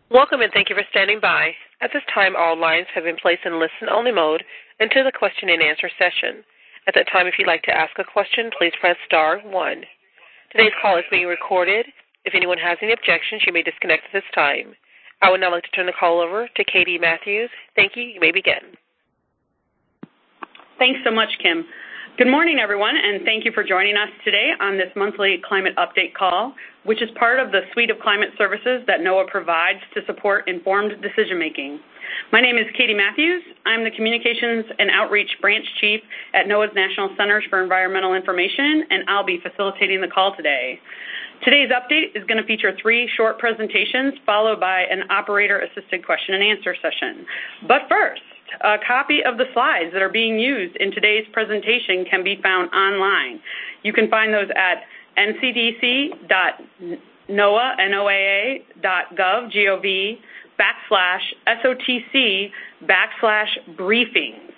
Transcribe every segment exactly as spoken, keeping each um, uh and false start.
Welcome and thank you for standing by. At this time, all lines have been placed in listen-only mode until the question-and-answer session. At that time, if you'd like to ask a question, please press star one. Today's call is being recorded. If anyone has any objections, you may disconnect at this time. I would now like to turn the call over to Katie Matthews. Thank you. You may begin. Thanks so much, Kim. Good morning, everyone, and thank you for joining us today on this monthly climate update call, which is part of the suite of climate services that NOAA provides to support informed decision-making. My name is Katie Matthews. I'm the Communications and Outreach Branch Chief at NOAA's National Centers for Environmental Information, and I'll be facilitating the call today. Today's update is going to feature three short presentations followed by an operator-assisted question-and-answer session. But first, a copy of the slides that are being used in today's presentation can be found online. You can find those at n c d c dot noaa dot gov, G O V, backslash S O T C, backslash briefings.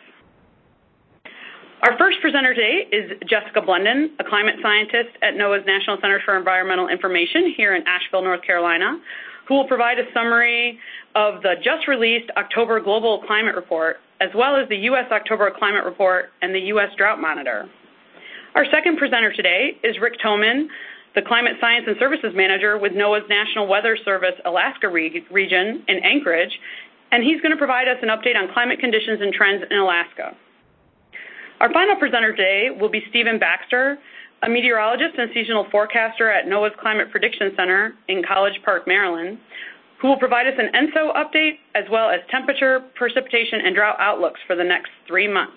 Our first presenter today is Jessica Blunden, a climate scientist at NOAA's National Center for Environmental Information here in Asheville, North Carolina, who will provide a summary of the just-released October Global Climate Report, as well as the U S October Climate Report and the U S Drought Monitor. Our second presenter today is Rick Toman, the Climate Science and Services Manager with NOAA's National Weather Service Alaska re- region in Anchorage, and he's going to provide us an update on climate conditions and trends in Alaska. Our final presenter today will be Stephen Baxter, a meteorologist and seasonal forecaster at NOAA's Climate Prediction Center in College Park, Maryland, who will provide us an ENSO update as well as temperature, precipitation, and drought outlooks for the next three months.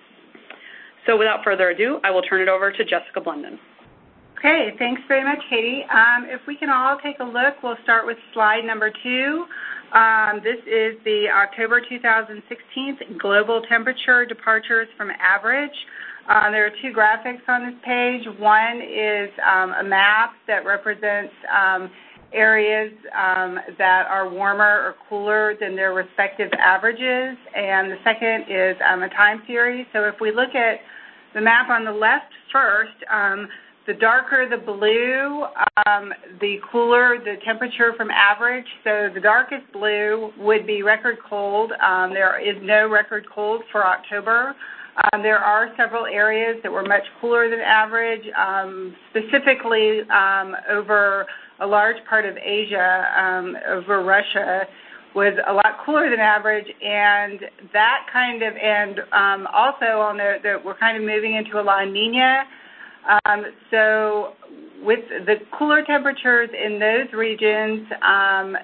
So without further ado, I will turn it over to Jessica Blunden. Okay, thanks very much, Katie. Um, if we can all take a look, we'll start with slide number two. Um, this is the October two thousand sixteen global temperature departures from average. Uh, there are two graphics on this page. One is um, a map that represents um, areas um, that are warmer or cooler than their respective averages, and the second is um, a time series. So if we look at the map on the left first, um, the darker the blue, um, the cooler the temperature from average. So the darkest blue would be record cold. Um, there is no record cold for October. Um, there are several areas that were much cooler than average, um, specifically um, over a large part of Asia, um, over Russia, was a lot cooler than average, and that kind of, and um, also I'll note that we're kind of moving into a La Nina. Um, so with the cooler temperatures in those regions, um,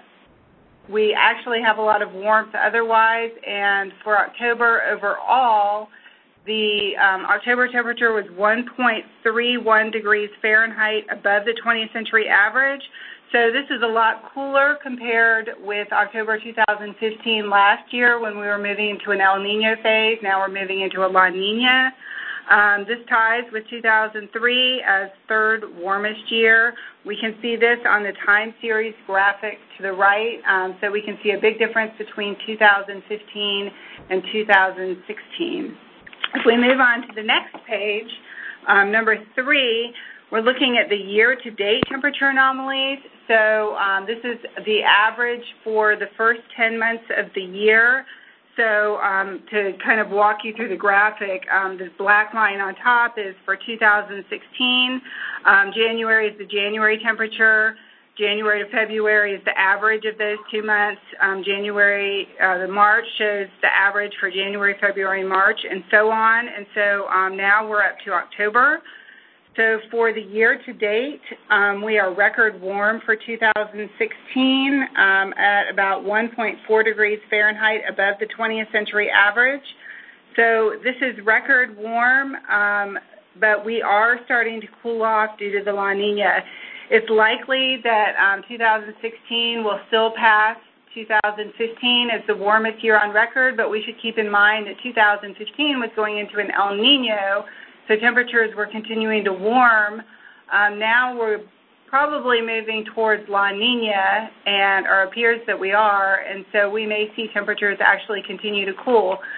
we actually have a lot of warmth otherwise, and for October overall, the um, October temperature was one point three one degrees Fahrenheit above the twentieth century average. So this is a lot cooler compared with October two thousand fifteen last year when we were moving into an El Nino phase. Now we're moving into a La Nina. Um, this ties with two thousand three as third warmest year. We can see this on the time series graphic to the right. Um, so we can see a big difference between two thousand fifteen and two thousand sixteen. If we move on to the next page, um, number three, we're looking at the year-to-date temperature anomalies. So um, this is the average for the first ten months of the year. So um, to kind of walk you through the graphic, um, this black line on top is for two thousand sixteen. Um, January is the January temperature. January to February is the average of those two months. Um, January, uh, the March shows the average for January, February, March, and so on. And so um, now we're up to October. So for the year to date, um, we are record warm for two thousand sixteen um, at about one point four degrees Fahrenheit above the twentieth century average. So this is record warm, um, but we are starting to cool off due to the La Nina. It's likely that um, two thousand sixteen will still pass two thousand fifteen as the warmest year on record, but we should keep in mind that two thousand fifteen was going into an El Nino, so temperatures were continuing to warm. Um, now we're probably moving towards La Nina, and or appears that we are, and so we may see temperatures actually continue to cool.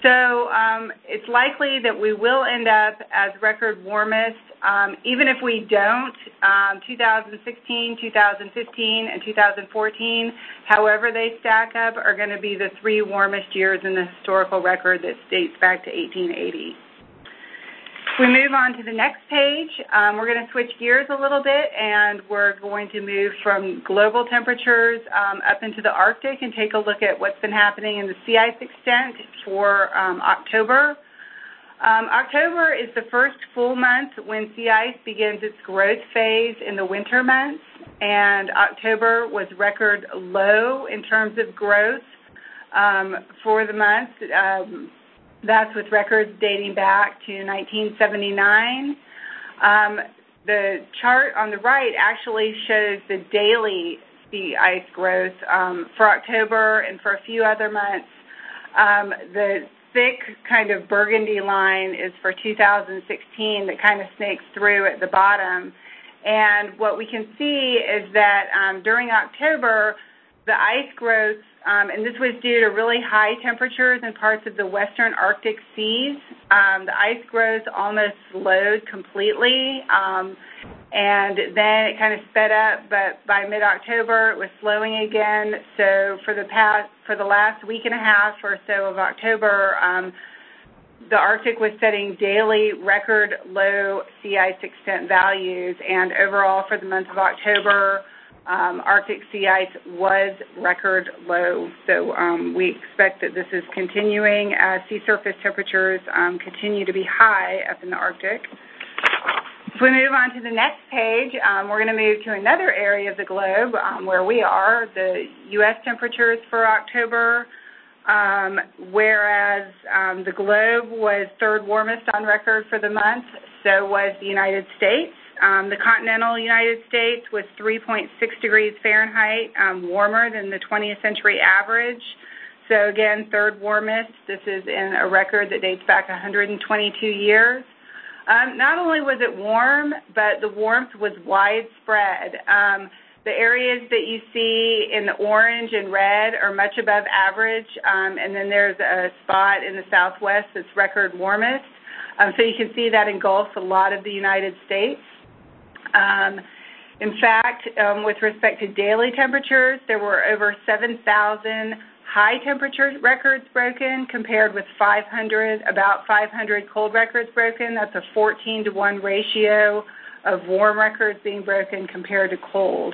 So um, it's likely that we will end up as record warmest. Um, even if we don't, um, two thousand sixteen, two thousand fifteen, and two thousand fourteen, however they stack up, are going to be the three warmest years in the historical record that dates back to eighteen eighty. If we move on to the next page, um, we're going to switch gears a little bit, and we're going to move from global temperatures um, up into the Arctic and take a look at what's been happening in the sea ice extent for um, October. Um, October is the first full month when sea ice begins its growth phase in the winter months, and October was record low in terms of growth um, for the month. Um, that's with records dating back to nineteen seventy-nine. Um, the chart on the right actually shows the daily sea ice growth um, for October and for a few other months. Um, the thick kind of burgundy line is for two thousand sixteen that kind of snakes through at the bottom. And what we can see is that um, during October, the ice growth, um, and this was due to really high temperatures in parts of the western Arctic seas, um, the ice growth almost slowed completely, um, and then it kind of sped up, but by mid-October it was slowing again. So for the past, for the last week and a half or so of October, um, the Arctic was setting daily record low sea ice extent values, and overall for the month of October, um, Arctic sea ice was record low. So um, we expect that this is continuing as sea surface temperatures um, continue to be high up in the Arctic. If we move on to the next page, um, we're going to move to another area of the globe um, where we are, the U S temperatures for October. Um, whereas um, the globe was third warmest on record for the month, so was the United States. Um, the continental United States was three point six degrees Fahrenheit um, warmer than the twentieth century average. So again, third warmest. This is in a record that dates back one hundred twenty-two years. Um, not only was it warm, but the warmth was widespread. Um, The areas that you see in the orange and red are much above average, um, and then there's a spot in the southwest that's record warmest. Um, so you can see that engulfs a lot of the United States. Um, in fact, um, with respect to daily temperatures, there were over seven thousand high temperature records broken compared with five hundred, about five hundred cold records broken. That's a fourteen to one ratio of warm records being broken compared to cold.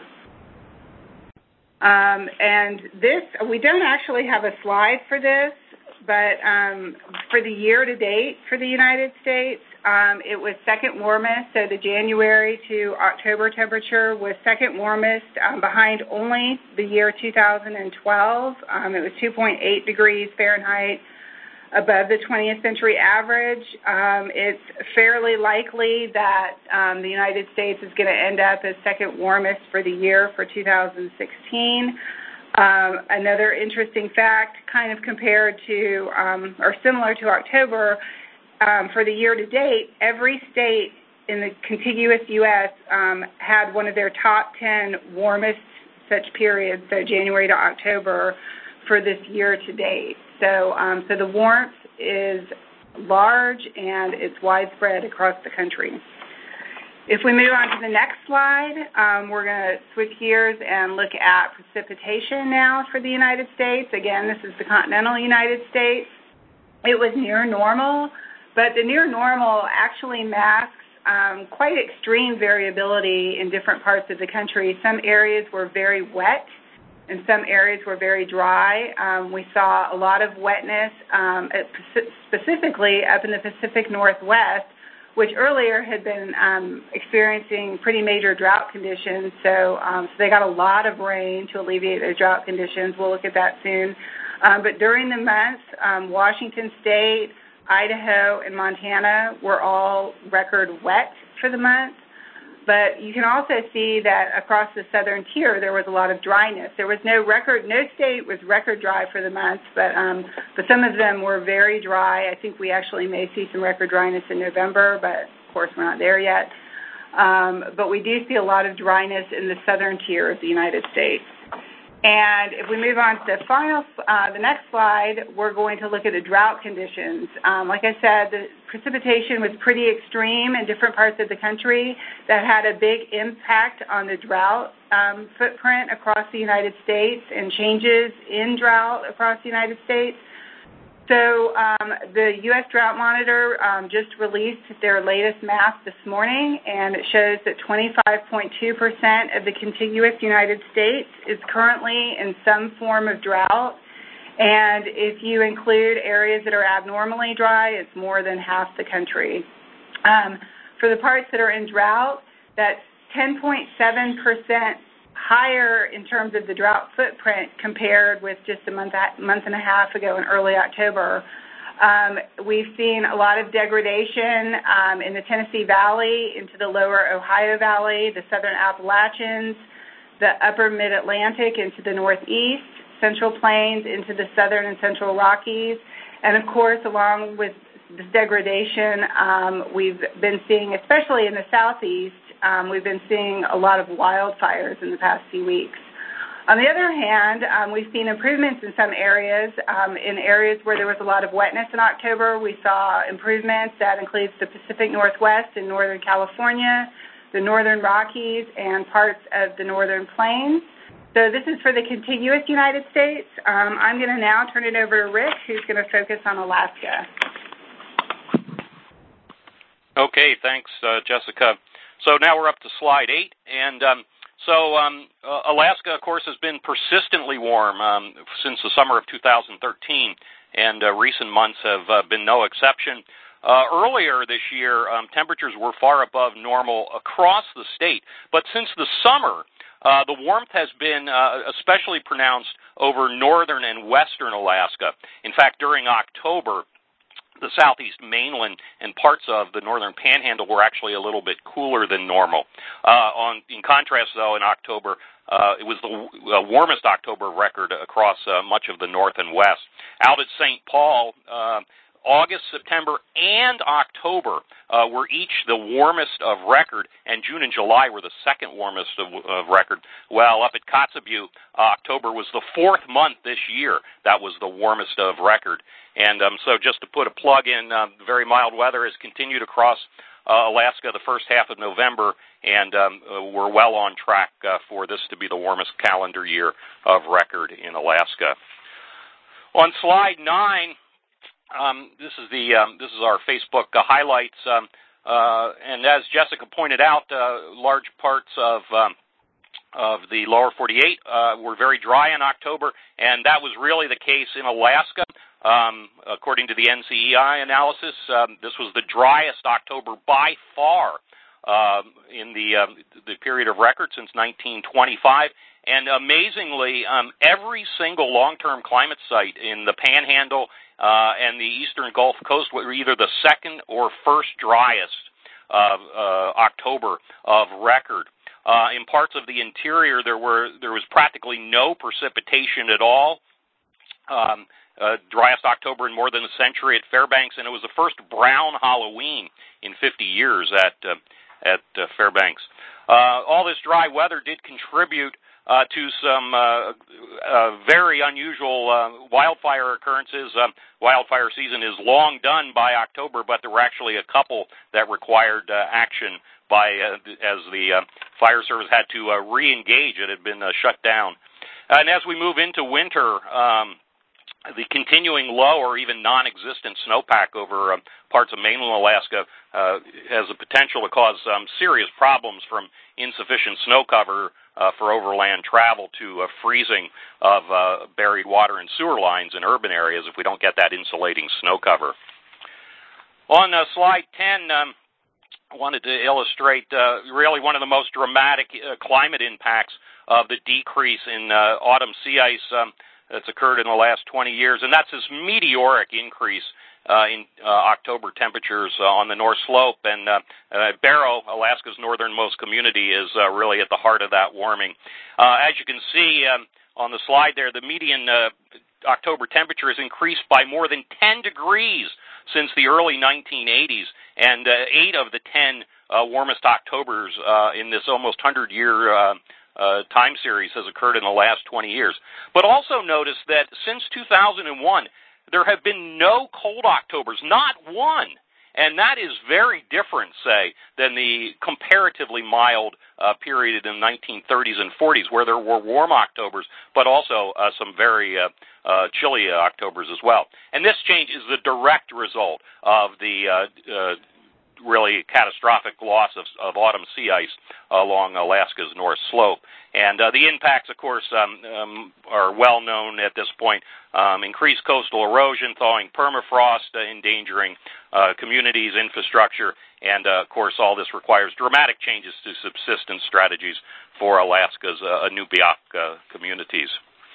Um, and this, we don't actually have a slide for this, but um, for the year to date for the United States, um, it was second warmest. So the January to October temperature was second warmest, um, behind only the year two thousand twelve. Um, it was two point eight degrees Fahrenheit above the twentieth century average. Um, it's fairly likely that um, the United States is going to end up as second warmest for the year for two thousand sixteen. Um, another interesting fact, kind of compared to, um, or similar to October, um, for the year to date, every state in the contiguous U S um, had one of their top ten warmest such periods, so January to October, for this year to date. So, um, so the warmth is large and it's widespread across the country. If we move on to the next slide, um, we're going to switch gears and look at precipitation now for the United States. Again, this is the continental United States. It was near normal, but the near normal actually masks um, quite extreme variability in different parts of the country. Some areas were very wet, and some areas were very dry. Um, we saw a lot of wetness, um, specifically up in the Pacific Northwest, which earlier had been um, experiencing pretty major drought conditions. So, um, so they got a lot of rain to alleviate those drought conditions. We'll look at that soon. Um, but during the month, um, Washington State, Idaho, and Montana were all record wet for the month. But you can also see that across the southern tier, there was a lot of dryness. There was no record, no state was record dry for the month, but um, but some of them were very dry. I think we actually may see some record dryness in November, but of course we're not there yet. Um, but we do see a lot of dryness in the southern tier of the United States. And if we move on to the final, uh, the next slide, we're going to look at the drought conditions. Um, like I said, the precipitation was pretty extreme in different parts of the country that had a big impact on the drought um, footprint across the United States and changes in drought across the United States. So um, the U S Drought Monitor um, just released their latest math this morning, and it shows that twenty-five point two percent of the contiguous United States is currently in some form of drought. And if you include areas that are abnormally dry, it's more than half the country. Um, for the parts that are in drought, that's ten point seven percent higher in terms of the drought footprint compared with just a month, month and a half ago in early October. Um, we've seen a lot of degradation um, in the Tennessee Valley into the lower Ohio Valley, the southern Appalachians, the upper Mid-Atlantic into the Northeast, Central Plains into the southern and central Rockies, and of course, along with this degradation, um, we've been seeing, especially in the Southeast, Um, we've been seeing a lot of wildfires in the past few weeks. On the other hand, um, we've seen improvements in some areas. Um, in areas where there was a lot of wetness in October, we saw improvements. That includes the Pacific Northwest and Northern California, the Northern Rockies, and parts of the Northern Plains. So this is for the contiguous United States. Um, I'm going to now turn it over to Rick, who's going to focus on Alaska. Okay, thanks, uh, Jessica. So now we're up to slide eight, and um, so um, uh, Alaska, of course, has been persistently warm um, since the summer of two thousand thirteen, and uh, recent months have uh, been no exception. Uh, earlier this year, um, temperatures were far above normal across the state, but since the summer, uh, the warmth has been uh, especially pronounced over northern and western Alaska. In fact, during October, the southeast mainland and parts of the northern panhandle were actually a little bit cooler than normal. Uh, on, in contrast, though, in October, uh, it was the uh, warmest October record across uh, much of the north and west. Out at Saint Paul, uh, August, September, and October uh, were each the warmest of record, and June and July were the second warmest of, of record. Well, up at Kotzebue, uh, October was the fourth month this year that was the warmest of record. And um, so just to put a plug in, uh, very mild weather has continued across uh, Alaska the first half of November, and um, uh, we're well on track uh, for this to be the warmest calendar year of record in Alaska. On slide nine, Um, this is the um, this is our Facebook uh, highlights, um, uh, and as Jessica pointed out, uh, large parts of um, of the lower forty-eight uh, were very dry in October, and that was really the case in Alaska. Um, according to the N C E I analysis, um, this was the driest October by far uh, in the um, the period of record since nineteen twenty-five. And amazingly, um, every single long-term climate site in the Panhandle uh, and the eastern Gulf Coast were either the second or first driest uh, uh, October of record. Uh, in parts of the interior, there were there was practically no precipitation at all. Um, uh, driest October in more than a century at Fairbanks, and it was the first brown Halloween in fifty years at uh, at uh, Fairbanks. Uh, all this dry weather did contribute Uh, to some uh, uh, very unusual uh, wildfire occurrences. Um, wildfire season is long done by October, but there were actually a couple that required uh, action by uh, as the uh, fire service had to uh, re-engage. It had been uh, shut down. And as we move into winter, um, the continuing low or even non-existent snowpack over uh, parts of mainland Alaska uh, has the potential to cause um, serious problems, from insufficient snow cover Uh, for overland travel to uh, freezing of uh, buried water and sewer lines in urban areas if we don't get that insulating snow cover. On uh, slide ten, um, I wanted to illustrate uh, really one of the most dramatic uh, climate impacts of the decrease in uh, autumn sea ice um, that's occurred in the last twenty years, and that's this meteoric increase Uh, in uh, October temperatures uh, on the North Slope, and uh, uh, Barrow, Alaska's northernmost community, is uh, really at the heart of that warming. Uh, as you can see um, on the slide there, the median uh, October temperature has increased by more than ten degrees since the early nineteen eighties, and uh, eight of the ten uh, warmest Octobers uh, in this almost hundred-year uh, uh, time series has occurred in the last twenty years. But also notice that since two thousand one, there have been no cold Octobers, not one. And that is very different, say, than the comparatively mild uh, period in the nineteen thirties and forties, where there were warm Octobers, but also uh, some very uh, uh, chilly uh, Octobers as well. And this change is the direct result of the uh, uh, really catastrophic loss of, of autumn sea ice along Alaska's north slope. And uh, the impacts, of course, um, um, are well known at this point. Um, increased coastal erosion, thawing permafrost, uh, endangering uh, communities, infrastructure, and, uh, of course, all this requires dramatic changes to subsistence strategies for Alaska's uh, Inupiaq uh, communities.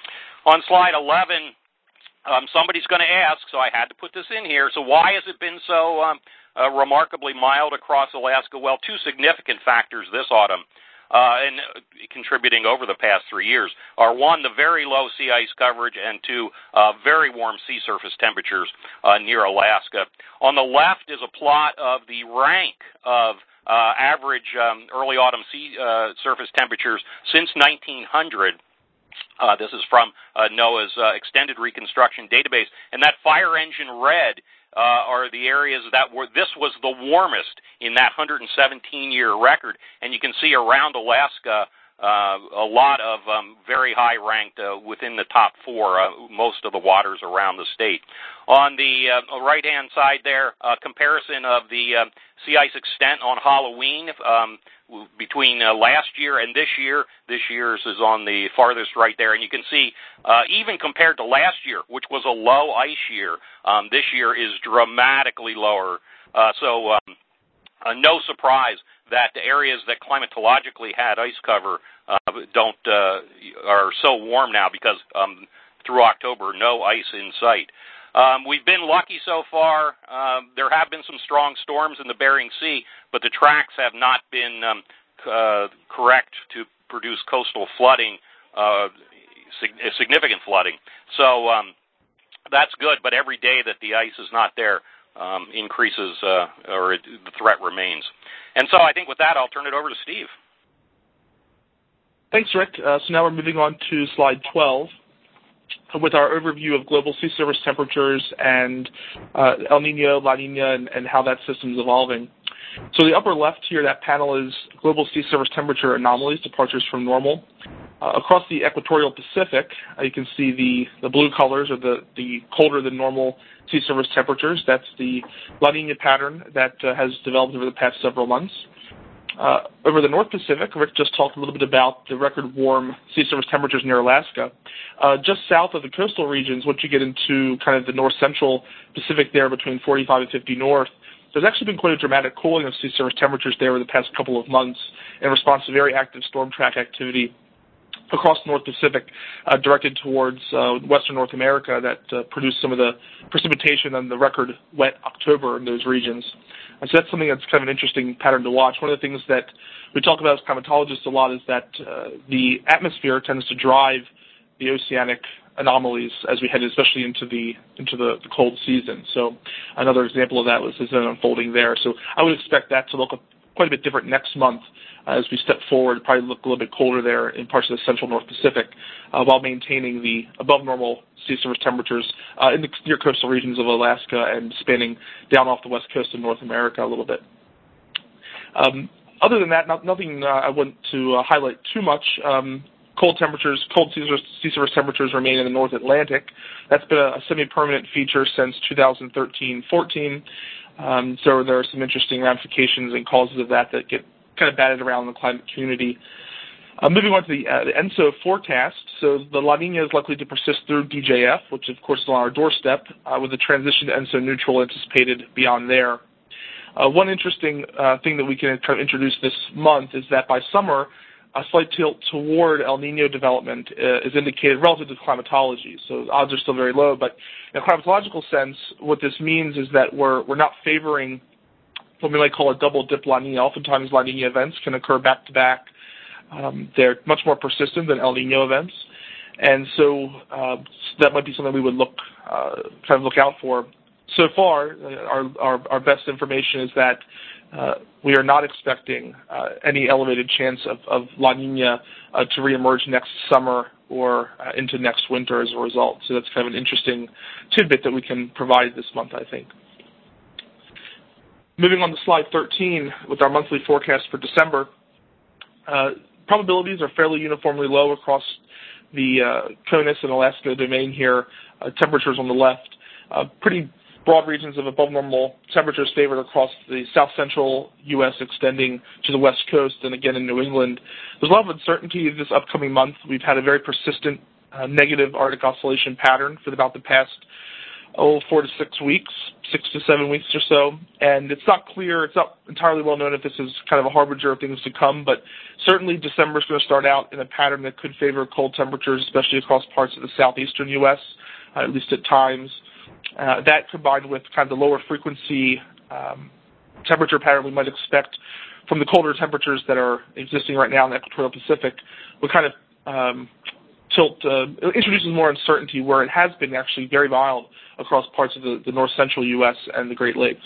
On slide eleven, um, somebody's going to ask, so I had to put this in here, so why has it been so um, uh, remarkably mild across Alaska? Well, two significant factors this autumn. Uh, and contributing over the past three years are, one, the very low sea ice coverage, and two, uh, very warm sea surface temperatures uh, near Alaska. On the left is a plot of the rank of uh, average um, early autumn sea uh, surface temperatures since nineteen hundred. Uh, this is from uh, NOAA's uh, Extended Reconstruction Database, and that fire engine red Uh, are the areas that were, this was the warmest in that one hundred seventeen year record. And you can see around Alaska uh, a lot of um, very high ranked uh, within the top four, uh, most of the waters around the state. On the uh, right-hand side there, a comparison of the uh, sea ice extent on Halloween um, between uh, last year and this year. This year's is on the farthest right there. And you can see, uh, even compared to last year, which was a low ice year, um, this year is dramatically lower. Uh, so um, uh, no surprise that the areas that climatologically had ice cover uh, don't uh, are so warm now because um, through October, no ice in sight. Um, we've been lucky so far. Um, there have been some strong storms in the Bering Sea, but the tracks have not been um, uh, correct to produce coastal flooding, uh, sig- significant flooding. So um, that's good, but every day that the ice is not there um, increases, uh, or it, the threat remains. And so I think with that, I'll turn it over to Steve. Thanks, Rick. Uh, so now we're moving on to slide twelve. With our overview of global sea surface temperatures and uh, El Nino, La Nina, and, and how that system is evolving. So the upper left here, that panel is global sea surface temperature anomalies, departures from normal. Uh, across the equatorial Pacific, uh, you can see the, the blue colors are the, the colder than normal sea surface temperatures. That's the La Nina pattern that uh, has developed over the past several months. Uh, over the North Pacific, Rick just talked a little bit about the record warm sea surface temperatures near Alaska. Uh, just south of the coastal regions, once you get into kind of the north-central Pacific there between forty-five and fifty north, there's actually been quite a dramatic cooling of sea surface temperatures there over the past couple of months in response to very active storm track activity across the North Pacific uh, directed towards uh, western North America that uh, produced some of the precipitation and the record wet October in those regions. And so that's something that's kind of an interesting pattern to watch. One of the things that we talk about as climatologists a lot is that uh, the atmosphere tends to drive the oceanic anomalies as we head especially into the into the, the cold season. So another example of that was is unfolding there. So I would expect that to look quite a bit different next month uh, as we step forward, probably look a little bit colder there in parts of the central North Pacific uh, while maintaining the above normal sea surface temperatures uh, in the near coastal regions of Alaska and spanning down off the west coast of North America a little bit. Um, other than that, not, nothing uh, I want to uh, highlight too much. Um, cold temperatures, cold sea surface, sea surface temperatures remain in the North Atlantic. That's been a, a semi-permanent feature since two thousand thirteen fourteen. Um, so there are some interesting ramifications and causes of that that get kind of batted around in the climate community. Uh, moving on to the, uh, the ENSO forecast. So the La Nina is likely to persist through D J F, which of course is on our doorstep, uh, with the transition to ENSO neutral anticipated beyond there. Uh, one interesting uh, thing that we can kind of introduce this month is that by summer, a slight tilt toward El Nino development uh, is indicated relative to climatology. So the odds are still very low, but in a climatological sense, what this means is that we're we're not favoring what we might call a double dip La Nina. Oftentimes La Nina events can occur back to back. Um, they're much more persistent than El Nino events, and so uh, that might be something we would look uh, kind of look out for. So far, uh, our, our our best information is that uh, we are not expecting uh, any elevated chance of, of La Nina uh, to reemerge next summer or uh, into next winter as a result. So that's kind of an interesting tidbit that we can provide this month, I think. Moving on to slide thirteen with our monthly forecast for December, uh, probabilities are fairly uniformly low across the uh, CONUS and Alaska domain here. Uh, temperatures on the left, uh, pretty broad regions of above normal temperatures favored across the south central U S extending to the west coast and again in New England. There's a lot of uncertainty this upcoming month. We've had a very persistent uh, negative Arctic oscillation pattern for about the past oh, four to six weeks, six to seven weeks or so. And it's not clear, it's not entirely well known if this is kind of a harbinger of things to come, but certainly December is going to start out in a pattern that could favor cold temperatures, especially across parts of the southeastern U S, uh, at least at times. Uh, that combined with kind of the lower frequency um, temperature pattern we might expect from the colder temperatures that are existing right now in the equatorial Pacific would kind of um, tilt, uh, introduces more uncertainty where it has been actually very mild across parts of the, the north central U S and the Great Lakes.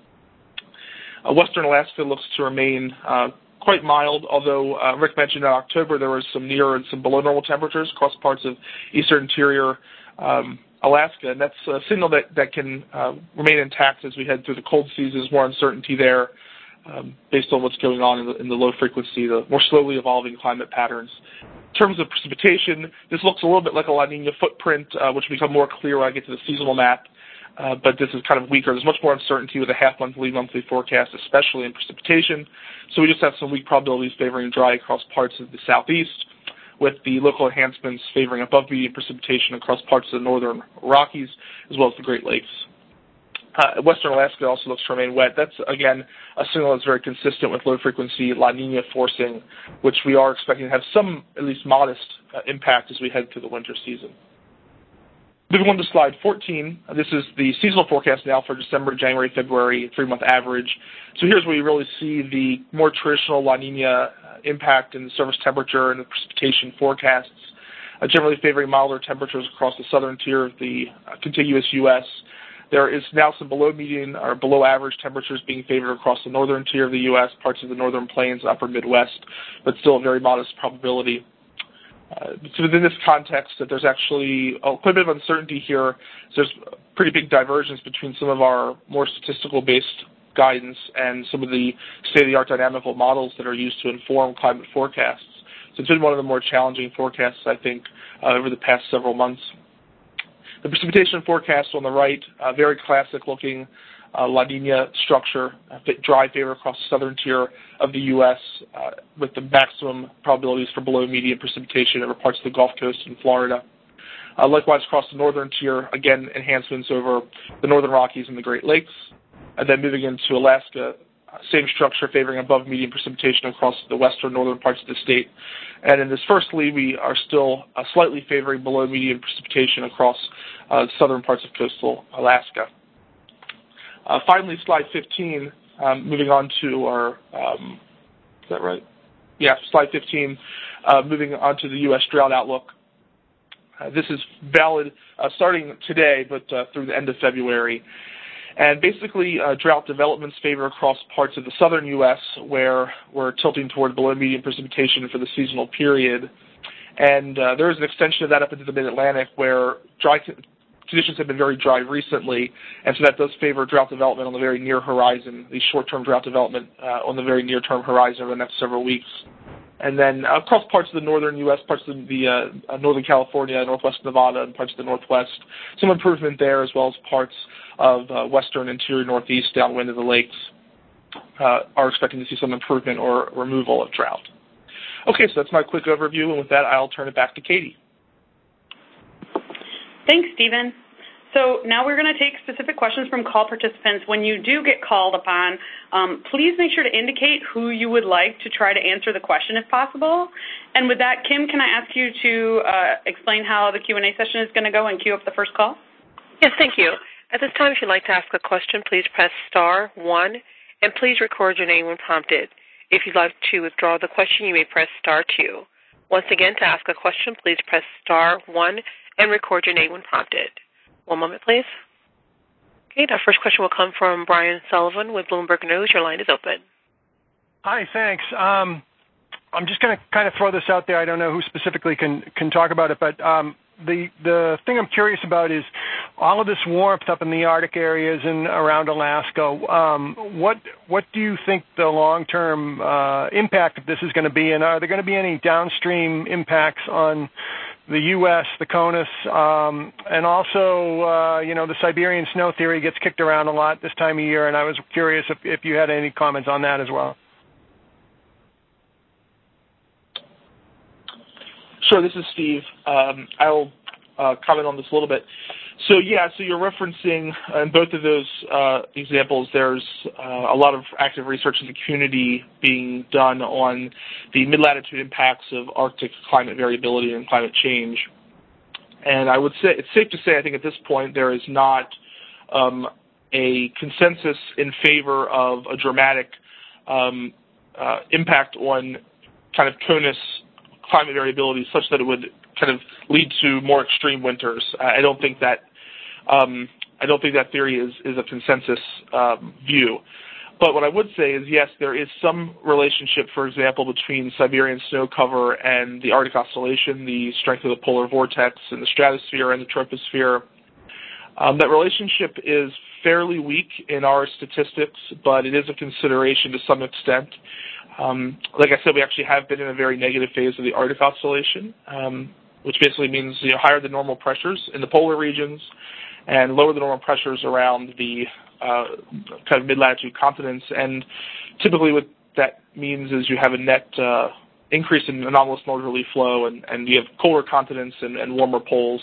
Uh, Western Alaska looks to remain uh, quite mild, although uh, Rick mentioned in October there was some near and some below normal temperatures across parts of eastern interior um, Alaska, and that's a signal that, that can uh, remain intact as we head through the cold season. There's more uncertainty there um, based on what's going on in the, in the low frequency, the more slowly evolving climate patterns. In terms of precipitation, this looks a little bit like a La Nina footprint, uh, which will become more clear when I get to the seasonal map, uh, but this is kind of weaker. There's much more uncertainty with a half-monthly, monthly forecast, especially in precipitation. So we just have some weak probabilities favoring dry across parts of the southeast, with the local enhancements favoring above median precipitation across parts of the northern Rockies, as well as the Great Lakes. Uh, Western Alaska also looks to remain wet. That's, again, a signal that's very consistent with low-frequency La Nina forcing, which we are expecting to have some, at least modest, uh, impact as we head through the winter season. Moving on to slide fourteen, uh, this is the seasonal forecast now for December, January, February, three-month average. So here's where you really see the more traditional La Nina uh, impact in the surface temperature and the precipitation forecasts, uh, generally favoring milder temperatures across the southern tier of the uh, contiguous U S. There is now some below median or below average temperatures being favored across the northern tier of the U S, parts of the northern plains, upper Midwest, but still a very modest probability. Uh, so within this context, that there's actually a, quite a bit of uncertainty here. So there's a pretty big divergence between some of our more statistical-based guidance and some of the state-of-the-art dynamical models that are used to inform climate forecasts. So it's been one of the more challenging forecasts, I think, uh, over the past several months. The precipitation forecast on the right, uh, very classic-looking uh, La Nina structure, uh, dry favor across the southern tier of the U S uh, with the maximum probabilities for below median precipitation over parts of the Gulf Coast and Florida. Uh, likewise, across the northern tier, again, enhancements over the northern Rockies and the Great Lakes. And then moving into Alaska, uh, same structure favoring above median precipitation across the western northern parts of the state. And in this first lead, we are still uh, slightly favoring below median precipitation across uh, southern parts of coastal Alaska. Uh, finally, slide fifteen, um, moving on to our, um, is that right? Yeah, slide fifteen, uh, moving on to the U S drought outlook. Uh, this is valid uh, starting today, but uh, through the end of February. And basically, uh, drought developments favor across parts of the southern U S where we're tilting toward below median precipitation for the seasonal period. And uh, there is an extension of that up into the mid-Atlantic where dry conditions have been very dry recently, and so that does favor drought development on the very near horizon, the short-term drought development uh, on the very near-term horizon over the next several weeks. And then uh, across parts of the northern U S, parts of the uh, northern California, northwest Nevada, and parts of the northwest, some improvement there, as well as parts of uh, western interior northeast downwind of the lakes uh, are expecting to see some improvement or removal of drought. Okay, so that's my quick overview, and with that, I'll turn it back to Katie. Thanks, Stephen. So now we're going to take specific questions from call participants. When you do get called upon, um, please make sure to indicate who you would like to try to answer the question if possible. And with that, Kim, can I ask you to uh, explain how the Q and A session is going to go and queue up the first call? Yes, thank you. At this time, if you'd like to ask a question, please press star one, and please record your name when prompted. If you'd like to withdraw the question, you may press star two. Once again, to ask a question, please press star one and record your name when prompted. One moment, please. Okay, our first question will come from Brian Sullivan with Bloomberg News. Your line is open. Hi, thanks. Um, I'm just going to kind of throw this out there. I don't know who specifically can, can talk about it, but um, the the thing I'm curious about is all of this warmth up in the Arctic areas and around Alaska. Um, what what do you think the long-term uh, impact of this is going to be, and are there going to be any downstream impacts on the U S, the CONUS, um, and also, uh, you know, the Siberian snow theory gets kicked around a lot this time of year, and I was curious if, if you had any comments on that as well. Sure, this is Steve. Um, I'll uh, comment on this a little bit. So, yeah, so you're referencing uh, in both of those uh, examples, there's uh, a lot of active research in the community being done on the mid-latitude impacts of Arctic climate variability and climate change. And I would say, it's safe to say, I think at this point, there is not um, a consensus in favor of a dramatic um, uh, impact on kind of CONUS climate variability such that it would kind of lead to more extreme winters. I don't think that um, I don't think that theory is, is a consensus um, view. But what I would say is, yes, there is some relationship, for example, between Siberian snow cover and the Arctic Oscillation, the strength of the polar vortex in the stratosphere and the troposphere. Um, that relationship is fairly weak in our statistics, but it is a consideration to some extent. Um, like I said, we actually have been in a very negative phase of the Arctic Oscillation, um, which basically means you know, higher than normal pressures in the polar regions and lower than normal pressures around the uh, kind of mid-latitude continents. And typically what that means is you have a net uh, increase in anomalous northerly flow, and, and you have colder continents and, and warmer poles.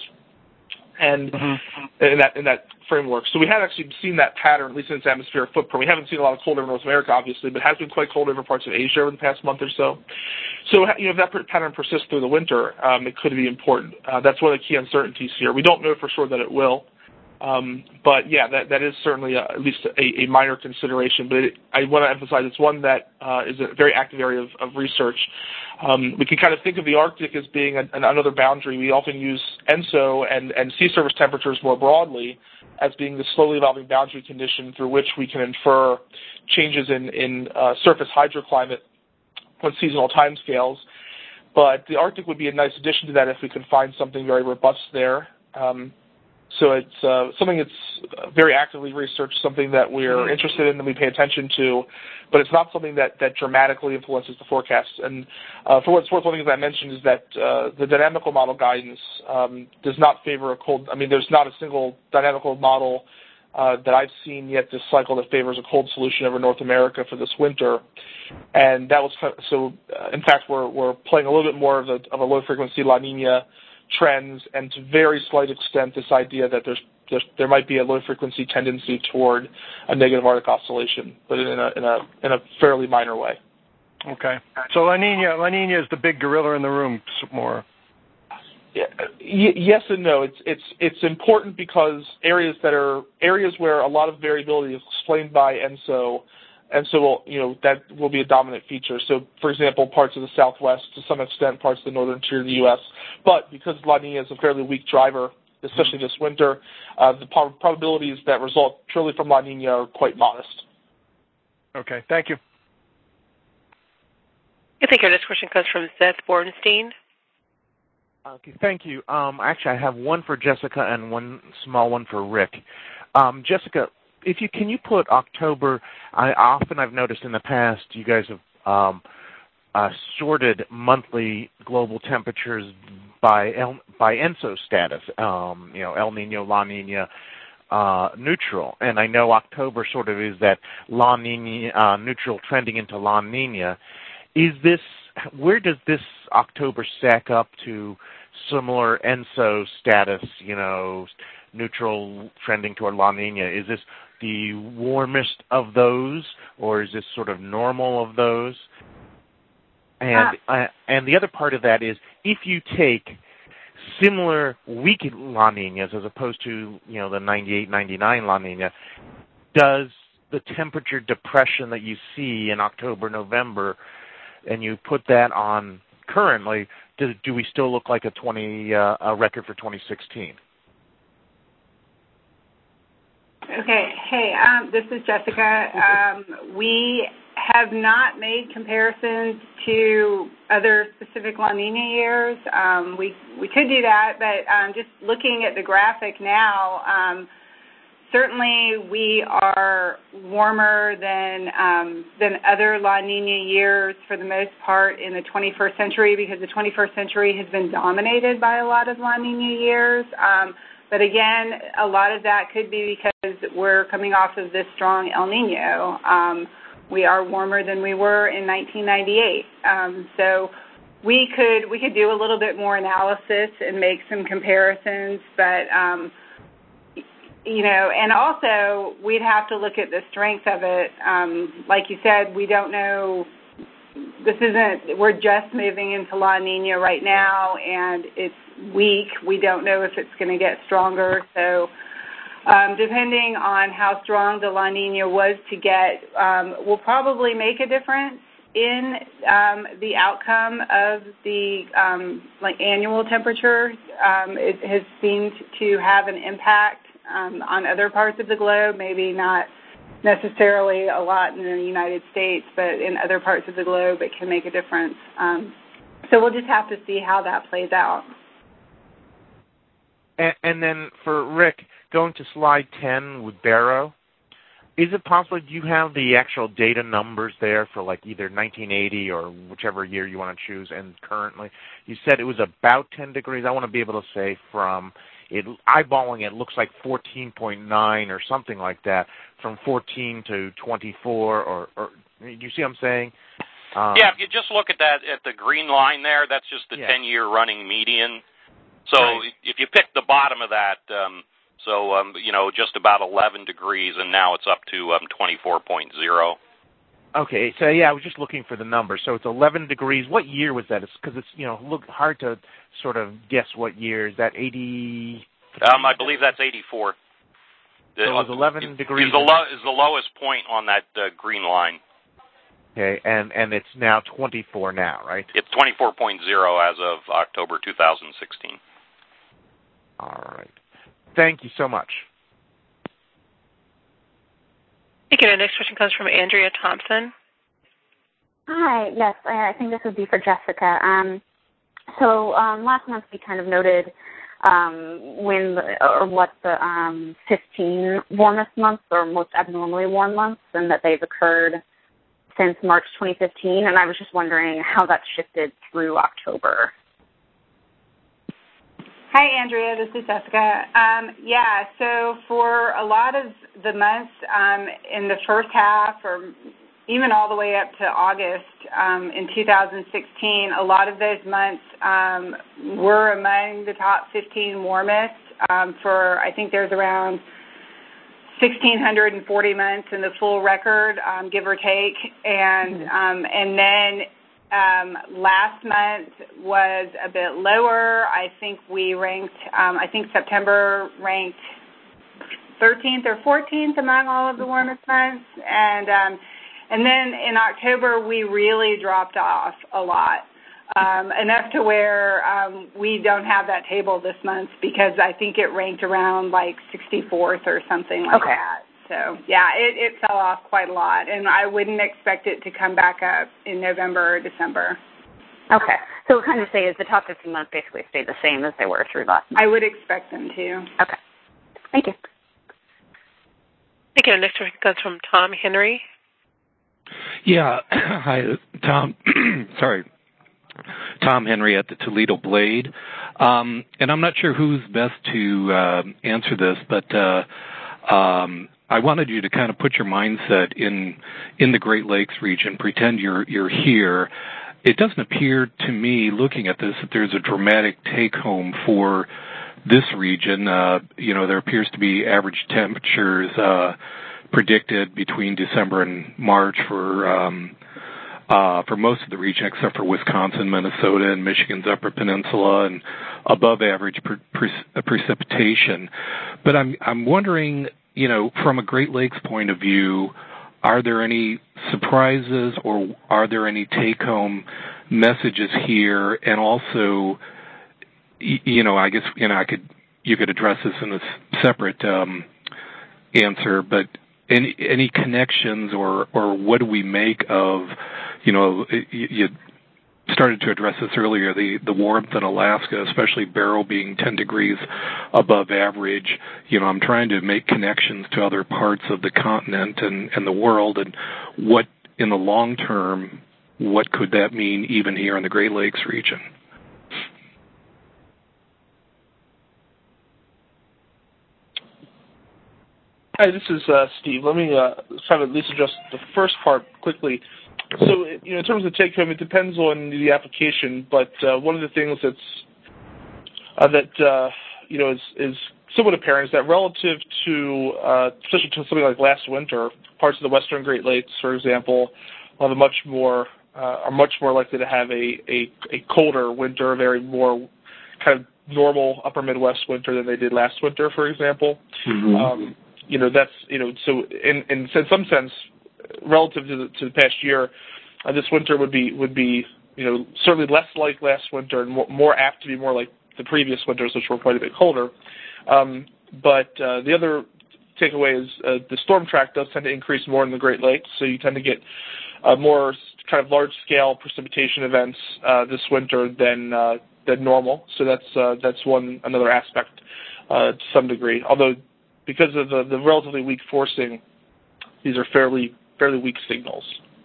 And mm-hmm. in that in that framework. So we have actually seen that pattern, at least in its atmospheric footprint. We haven't seen a lot of cold over North America, obviously, but it has been quite cold over parts of Asia over the past month or so. So you know, if that pattern persists through the winter, um, it could be important. Uh, that's one of the key uncertainties here. We don't know for sure that it will. Um, but, yeah, that, that is certainly a, at least a, a minor consideration. But it, I want to emphasize it's one that uh, is a very active area of, of research. Um, we can kind of think of the Arctic as being an, another boundary. We often use ENSO and, and sea surface temperatures more broadly as being the slowly evolving boundary condition through which we can infer changes in, in uh, surface hydroclimate on seasonal timescales. But the Arctic would be a nice addition to that if we could find something very robust there. Um, So it's uh, something that's very actively researched, something that we're interested in and we pay attention to, but it's not something that, that dramatically influences the forecasts. And uh, for what it's worth, one thing that I mentioned is that uh, the dynamical model guidance um, does not favor a cold. I mean, there's not a single dynamical model uh, that I've seen yet this cycle that favors a cold solution over North America for this winter. And that was so. Uh, in fact, we're we're playing a little bit more of a of a low frequency La Nina trends, and to very slight extent this idea that there's, there's there might be a low frequency tendency toward a negative Arctic oscillation, but in a in a in a fairly minor way. Okay. So La Nina La Nina is the big gorilla in the room more. Yeah, y- yes and no. It's it's it's important because areas that are areas where a lot of variability is explained by ENSO. And so, you know, that will be a dominant feature. So, for example, parts of the Southwest, to some extent, parts of the northern tier of the U S. But because La Nina is a fairly weak driver, especially this winter, uh, the prob- probabilities that result purely from La Nina are quite modest. Okay, thank you. I think our next question comes from Seth Bornstein. Okay, thank you. Um, actually, I have one for Jessica and one small one for Rick. Um, Jessica, if you can you put October, I often I've noticed in the past you guys have um, uh, sorted monthly global temperatures by El, by ENSO status, um, you know, El Nino, La Nina, uh, neutral. And I know October sort of is that La Nina, uh, neutral trending into La Nina. Is this, where does this October stack up to similar ENSO status, you know, neutral trending toward La Nina? Is this the warmest of those, or is this sort of normal of those? And uh, uh, and the other part of that is, if you take similar weak La Ninas as opposed to, you know, the ninety-eight, ninety-nine La Nina, does the temperature depression that you see in October, November, and you put that on currently, do, do we still look like a twenty uh, a record for twenty sixteen? Okay. Hey, um, this is Jessica. Um, we have not made comparisons to other specific La Nina years. Um, we we could do that, but um, just looking at the graphic now, um, certainly we are warmer than um, than other La Nina years for the most part in the twenty-first century, because the twenty-first century has been dominated by a lot of La Nina years. Um, but again, a lot of that could be because we're coming off of this strong El Nino. Um, we are warmer than we were in nineteen ninety-eight. Um, so we could we could do a little bit more analysis and make some comparisons, but um, you know, and also we'd have to look at the strength of it. Um, like you said, we don't know. This isn't. We're just moving into La Nina right now, and it's weak. We don't know if it's going to get stronger. So, um, depending on how strong the La Nina was to get, um, will probably make a difference in um, the outcome of the um, like annual temperature. Um, it has seemed to have an impact um, on other parts of the globe, maybe not necessarily a lot in the United States, but in other parts of the globe it can make a difference. Um, so we'll just have to see how that plays out. And, and then for Rick, going to slide ten with Barrow, is it possible, do you have the actual data numbers there for like either nineteen eighty or whichever year you want to choose, and currently? You said it was about ten degrees. I want to be able to say from it, eyeballing it looks like fourteen point nine or something like that, from fourteen to twenty-four, or, or you see what I'm saying? Um, yeah, if you just look at that, at the green line there, that's just the ten-year yeah. running median. So right. if you pick the bottom of that, um, so, um, you know, just about eleven degrees, and now it's up to um, twenty-four point zero. Okay, so yeah, I was just looking for the number. So it's eleven degrees. What year was that? It's because it's, you know, look hard to sort of guess what year. Is that eighty? Um, I believe that's eighty-four. So it was eleven it, degrees. Is the, lo- is the lowest point on that uh, green line. Okay, and, and it's now twenty-four now, right? It's twenty-four point zero as of October two thousand sixteen. All right. Thank you so much. Thank you. Our next question comes from Andrea Thompson. Hi, yes, I think this would be for Jessica. Um, so um, last month we kind of noted um, when the, or what the um, fifteen warmest months or most abnormally warm months, and that they've occurred since March twenty fifteen, and I was just wondering how that's shifted through October. Hi, Andrea. This is Jessica. Um, yeah, so for a lot of the months um, in the first half, or even all the way up to August um, in two thousand sixteen, a lot of those months um, were among the top fifteen warmest. Um, for I think there's around one thousand six hundred forty months in the full record, um, give or take, and um, and then. Um, last month was a bit lower. I think we ranked, um, I think September ranked thirteenth or fourteenth among all of the warmest months. And um, and then in October, we really dropped off a lot, um, enough to where um, we don't have that table this month because I think it ranked around like sixty-fourth or something like okay. that. So, yeah, it, it fell off quite a lot, and I wouldn't expect it to come back up in November or December. Okay. So we'll kind of say is the top fifteen months basically stayed the same as they were through last month? I would expect them to. Okay. Thank you. Thank you. Next question comes from Tom Henry. Yeah. Hi, Tom. Sorry. Tom Henry at the Toledo Blade. Um, and I'm not sure who's best to uh, answer this, but uh, um, I wanted you to kind of put your mindset in in the Great Lakes region. Pretend you're you're here. It doesn't appear to me, looking at this, that there's a dramatic take-home for this region. Uh, you know, there appears to be average temperatures uh, predicted between December and March for um, uh, for most of the region, except for Wisconsin, Minnesota, and Michigan's Upper Peninsula, and above-average pre- pre- precipitation. But I'm I'm wondering, you know, from a Great Lakes point of view, are there any surprises or are there any take-home messages here? And also, you know, I guess, you know, I could, you could address this in a separate um, answer, but any any connections or or what do we make of, you know, you, you started to address this earlier, the, the warmth in Alaska, especially Barrow being ten degrees above average. You know, I'm trying to make connections to other parts of the continent and, and the world, and what, in the long term, what could that mean even here in the Great Lakes region? Hi, this is uh, Steve. Let me uh, try to at least address the first part quickly. So, you know, in terms of take-home, it depends on the application, but uh, one of the things that's uh, that uh, you know is, is somewhat apparent is that relative to, uh, especially to something like last winter, parts of the Western Great Lakes, for example, will have a much more uh, are much more likely to have a, a, a colder winter, a very more kind of normal Upper Midwest winter than they did last winter, for example. Mm-hmm. Um, you know, that's you know, so in in some sense, relative to the, to the past year, uh, this winter would be would be you know certainly less like last winter and more, more apt to be more like the previous winters, which were quite a bit colder. Um, but uh, the other takeaway is uh, the storm track does tend to increase more in the Great Lakes, so you tend to get uh, more kind of large-scale precipitation events uh, this winter than uh, than normal. So that's uh, that's one another aspect uh, to some degree. Although because of the, the relatively weak forcing, these are fairly fairly weak signals.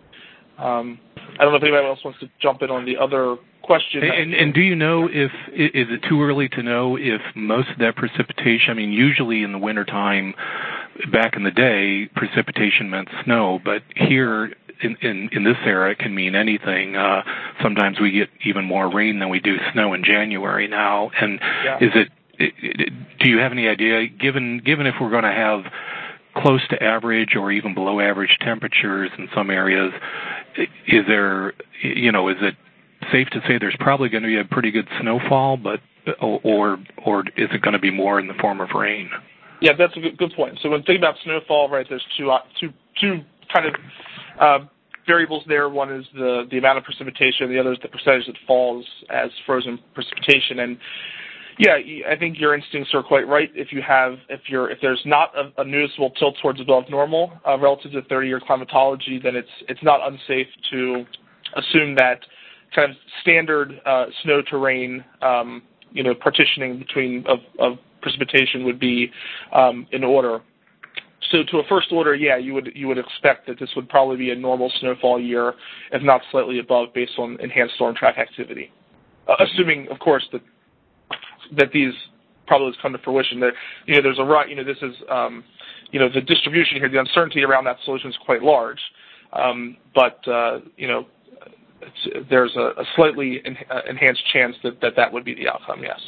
Um, I don't know if anybody else wants to jump in on the other question. And, and do you know if, is it too early to know if most of that precipitation, I mean, usually in the wintertime, back in the day, precipitation meant snow, but here in, in, in this era, it can mean anything. Uh, sometimes we get even more rain than we do snow in January now. And yeah. is it, it, it, do you have any idea, given given if we're going to have close to average or even below average temperatures in some areas, is there, you know, is it safe to say there's probably going to be a pretty good snowfall, but or or is it going to be more in the form of rain? Yeah, that's a good, good point. So when thinking about snowfall, right, there's two uh, two two kind of uh, variables there. One is the the amount of precipitation, the other is the percentage that falls as frozen precipitation. And yeah, I think your instincts are quite right. If you have, if you're, if there's not a, a noticeable tilt towards above normal uh, relative to thirty-year climatology, then it's it's not unsafe to assume that kind of standard uh, snow to rain, um, you know, partitioning between of, of precipitation would be um, in order. So to a first order, yeah, you would you would expect that this would probably be a normal snowfall year, if not slightly above, based on enhanced storm track activity, uh, assuming, of course, that. that these probabilities come to fruition. That you know, there's a right. You know, this is um, you know, the distribution here. The uncertainty around that solution is quite large, um, but uh, you know, it's, there's a, a slightly en- uh, enhanced chance that, that that would be the outcome. Yes.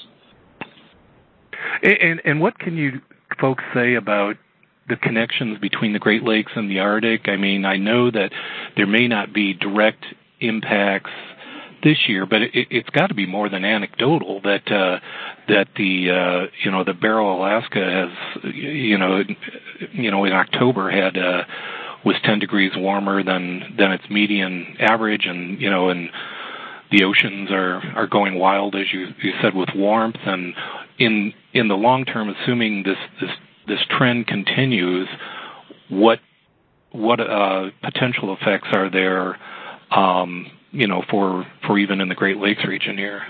And, and what can you folks say about the connections between the Great Lakes and the Arctic? I mean, I know that there may not be direct impacts this year, but it, it's got to be more than anecdotal that uh, that the uh, you know the Barrow, Alaska has you know you know in October had uh, was ten degrees warmer than than its median average, and you know and the oceans are, are going wild, as you, you said, with warmth. And in in the long term, assuming this this, this trend continues, what what uh, potential effects are there? Um, you know, for, for even in the Great Lakes region here.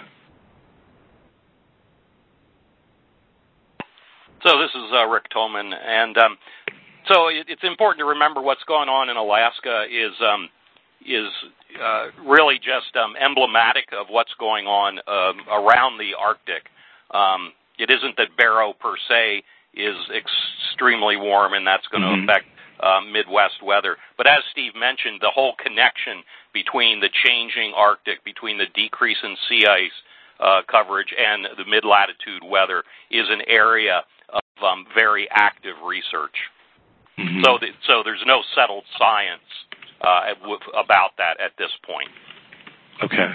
So this is uh, Rick Tolman, and um, so it, it's important to remember what's going on in Alaska is um, is uh, really just um, emblematic of what's going on um, around the Arctic. Um, it isn't that Barrow per se is extremely warm, and that's going to mm-hmm. affect Uh, Midwest weather. But as Steve mentioned, the whole connection between the changing Arctic, between the decrease in sea ice uh, coverage and the mid-latitude weather is an area of um, very active research. Mm-hmm. So, th- so there's no settled science uh, w- about that at this point. Okay.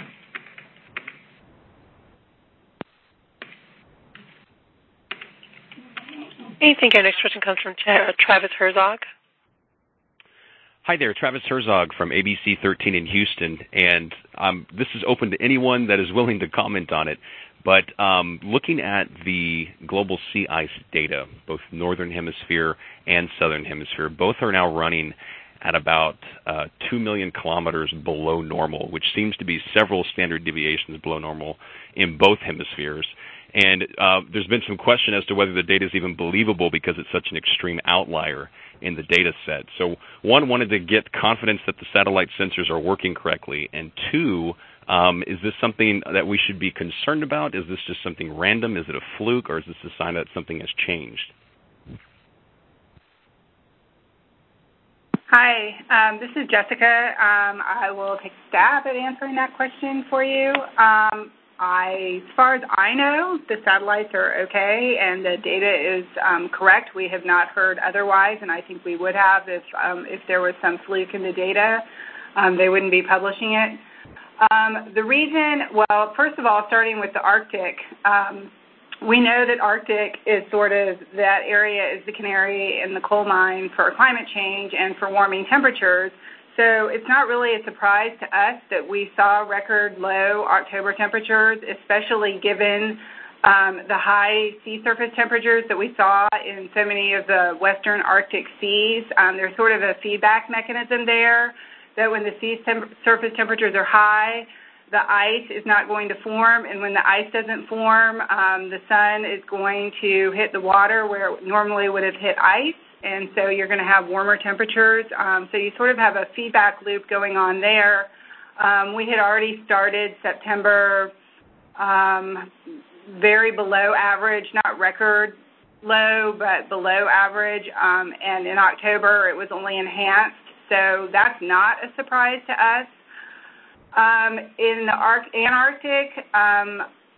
I think our next question comes from Tra- Travis Herzog. Hi there, Travis Herzog from A B C thirteen in Houston, and um, this is open to anyone that is willing to comment on it. But um, looking at the global sea ice data, both northern hemisphere and southern hemisphere, both are now running at about uh, two million kilometers below normal, which seems to be several standard deviations below normal in both hemispheres. And uh, there's been some question as to whether the data is even believable because it's such an extreme outlier in the data set. So one, wanted to get confidence that the satellite sensors are working correctly, and two, um, is this something that we should be concerned about? Is this just something random? Is it a fluke, or is this a sign that something has changed? Hi, um, this is Jessica. Um, I will take a stab at answering that question for you. Um, I, as far as I know, the satellites are okay and the data is um, correct. We have not heard otherwise, and I think we would have if um, if there was some fluke in the data. Um, they wouldn't be publishing it. Um, the reason, well, first of all, starting with the Arctic, um, we know that Arctic is sort of, that area is the canary in the coal mine for climate change and for warming temperatures. So it's not really a surprise to us that we saw record low October temperatures, especially given um, the high sea surface temperatures that we saw in so many of the western Arctic seas. Um, there's sort of a feedback mechanism there that when the sea temp- surface temperatures are high, the ice is not going to form, and when the ice doesn't form, um, the sun is going to hit the water where it normally would have hit ice, and so you're going to have warmer temperatures. Um, so you sort of have a feedback loop going on there. Um, we had already started September um, very below average, not record low, but below average, um, and in October it was only enhanced, so that's not a surprise to us. Um, in the Arc- Antarctic, um,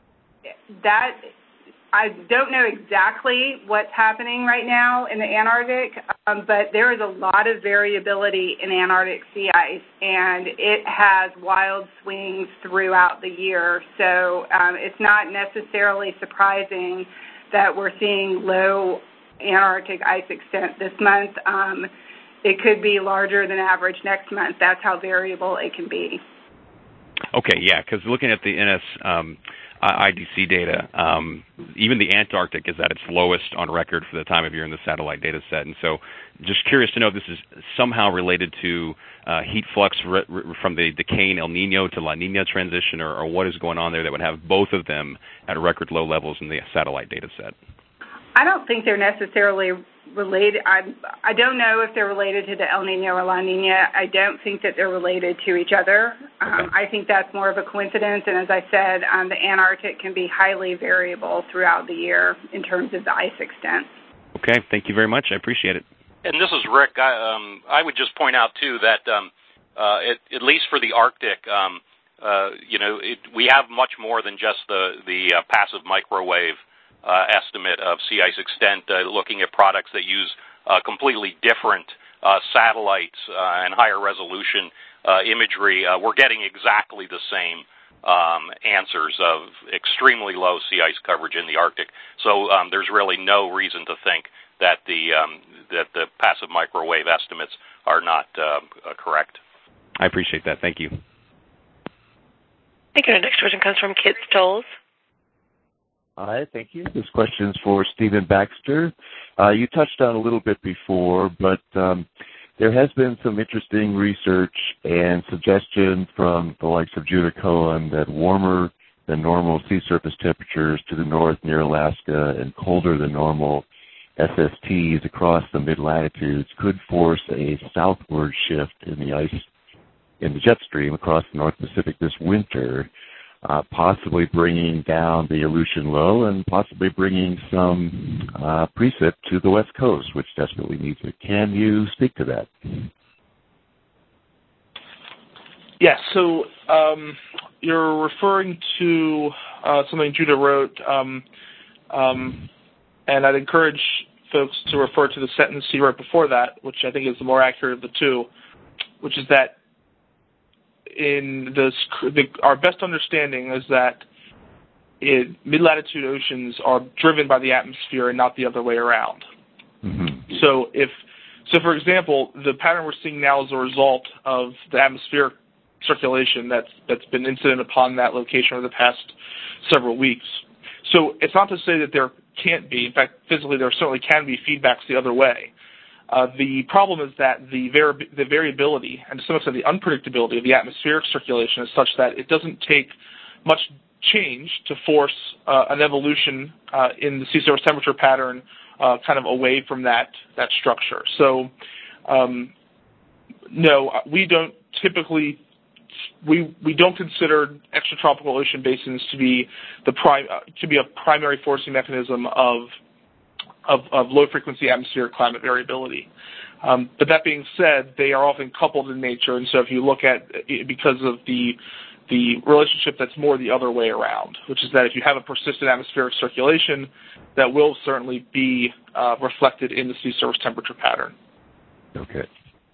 that I don't know exactly what's happening right now in the Antarctic, um, but there is a lot of variability in Antarctic sea ice, and it has wild swings throughout the year. So um, it's not necessarily surprising that we're seeing low Antarctic ice extent this month. Um, it could be larger than average next month. That's how variable it can be. Okay, yeah, because looking at the N S um, I D C data, um, even the Antarctic is at its lowest on record for the time of year in the satellite data set. And so just curious to know if this is somehow related to uh, heat flux re- re- from the decaying El Nino to La Nina transition, or, or what is going on there that would have both of them at record low levels in the satellite data set. I don't think they're necessarily related. I, I don't know if they're related to the El Nino or La Nina. I don't think that they're related to each other. Um, okay. I think that's more of a coincidence, and as I said, um, the Antarctic can be highly variable throughout the year in terms of the ice extent. Okay, thank you very much. I appreciate it. And this is Rick. I, um, I would just point out, too, that um, uh, it, at least for the Arctic, um, uh, you know, it, we have much more than just the, the uh, passive microwave Uh, estimate of sea ice extent, uh, looking at products that use uh, completely different uh, satellites uh, and higher resolution uh, imagery. Uh, we're getting exactly the same um, answers of extremely low sea ice coverage in the Arctic. So um, there's really no reason to think that the um, that the passive microwave estimates are not uh, uh, correct. I appreciate that. Thank you. Thank you. Our next question comes from Kit Stolz. Hi, thank you. This question is for Stephen Baxter. Uh, you touched on a little bit before, but um, there has been some interesting research and suggestion from the likes of Judah Cohen that warmer than normal sea surface temperatures to the north near Alaska and colder than normal S S Ts across the mid-latitudes could force a southward shift in the ice in the jet stream across the North Pacific this winter. Uh, possibly bringing down the Aleutian Low and possibly bringing some uh, precip to the West Coast, which desperately needs it. Can you speak to that? Yes, so um, you're referring to uh, something Judah wrote, um, um, and I'd encourage folks to refer to the sentence he wrote before that, which I think is the more accurate of the two, which is that in this, the, our best understanding is that it, mid-latitude oceans are driven by the atmosphere and not the other way around. Mm-hmm. So if, so for example, the pattern we're seeing now is a result of the atmospheric circulation that's that's been incident upon that location over the past several weeks. So it's not to say that there can't be. In fact, physically there certainly can be feedbacks the other way. Uh, the problem is that the, vari- the variability and to some extent the unpredictability of the atmospheric circulation is such that it doesn't take much change to force uh, an evolution uh, in the sea surface temperature pattern uh, kind of away from that that structure. So, um, no, we don't typically we we don't consider extratropical ocean basins to be the prime uh, to be a primary forcing mechanism of of, of low frequency atmospheric climate variability. Um, but that being said, they are often coupled in nature, and so if you look at it because of the the relationship that's more the other way around, which is that if you have a persistent atmospheric circulation, that will certainly be uh, reflected in the sea surface temperature pattern. Okay.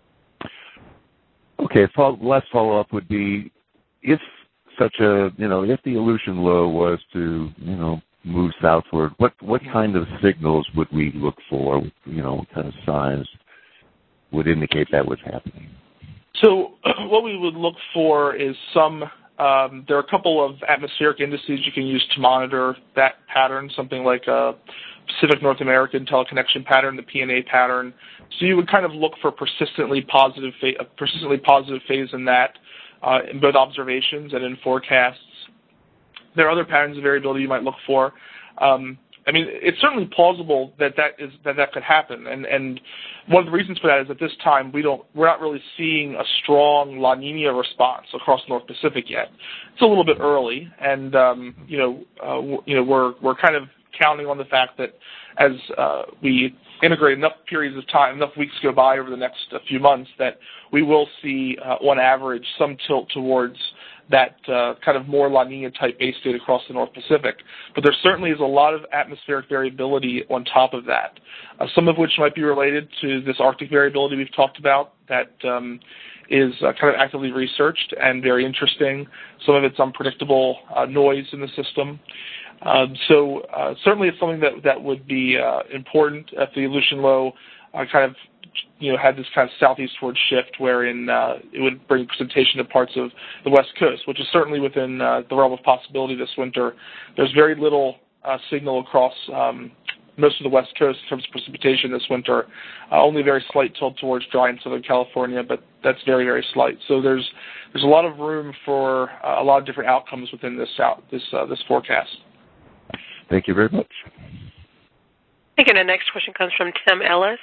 Okay, follow, last follow-up would be, if such a, you know, if the Aleutian low was to, you know, move southward, what, what kind of signals would we look for, you know, what kind of signs would indicate that was happening? So what we would look for is some, um, there are a couple of atmospheric indices you can use to monitor that pattern, something like a Pacific North American teleconnection pattern, the P N A pattern. So you would kind of look for persistently positive, fa- a persistently positive phase in that, uh, in both observations and in forecasts. There are other patterns of variability you might look for. Um, I mean, it's certainly plausible that that is that that could happen, and and one of the reasons for that is at this time we don't we're not really seeing a strong La Nina response across the North Pacific yet. It's a little bit early, and um, you know uh, w- you know we're we're kind of counting on the fact that as uh, we integrate enough periods of time, enough weeks go by over the next uh, few months, that we will see, uh, on average, some tilt towards that uh, kind of more La Nina type base state across the North Pacific. But there certainly is a lot of atmospheric variability on top of that, uh, some of which might be related to this Arctic variability we've talked about that um, is uh, kind of actively researched and very interesting. Some of it's unpredictable uh, noise in the system. Um, so uh, certainly it's something that, that would be uh, important if the Aleutian low uh, kind of you know, had this kind of southeastward shift wherein uh, it would bring precipitation to parts of the West Coast, which is certainly within uh, the realm of possibility this winter. There's very little uh, signal across um, most of the West Coast in terms of precipitation this winter, uh, only a very slight tilt towards dry in Southern California, but that's very, very slight. So there's there's a lot of room for uh, a lot of different outcomes within this out, this uh, this forecast. Thank you very much. Thank you. And the next question comes from Tim Ellis.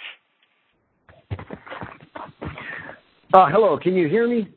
Uh, hello, can you hear me?